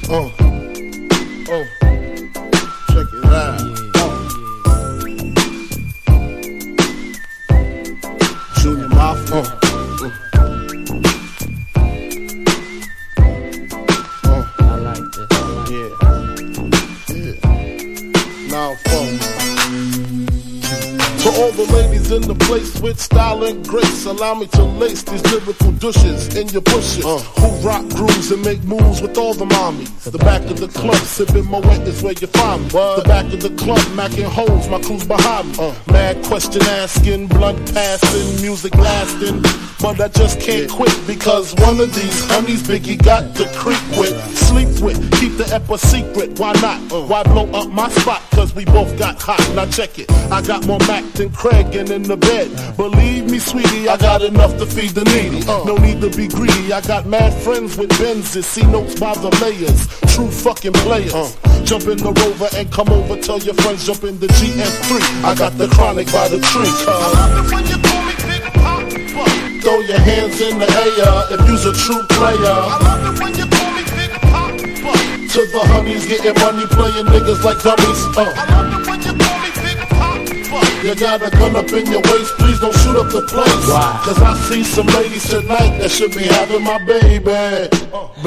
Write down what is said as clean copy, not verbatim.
Check it out. Junior Mafia. I like this. Yeah. Now, to all the ladies in the place with style and grace, allow me to lace these lyrical douches in your bushes. Who rock grooves and make moves with all the mommies. The back of the club, sipping Moet is where you find me. The back of the club, macking holes, my crew's behind me. Mad question asking, blunt passing, music lasting. But I just can't quit because one of these honeys Biggie got to creep with, sleep with, keep the ep a secret. Why not? Why blow up my spot? Cause we both got hot. Now check it. I got more Mac than Craig and in the bed. Believe me, sweetie, I got enough to feed the needy. No need to be greedy. I got mad friends with Benzes, see notes by the layers. True fucking players. Jump in the Rover and come over. Tell your friends jump in the GM3. I got the chronic by the tree. I love it when you call me Big Papa. Throw your hands in the air if you's a true player. I love it when you call me Big Papa. To the honeys getting money, playing niggas like dummies. I love it when you call me Big Papa. You got a gun up in your waist, please don't shoot up the place. Cause I see some ladies tonight that should be having my baby.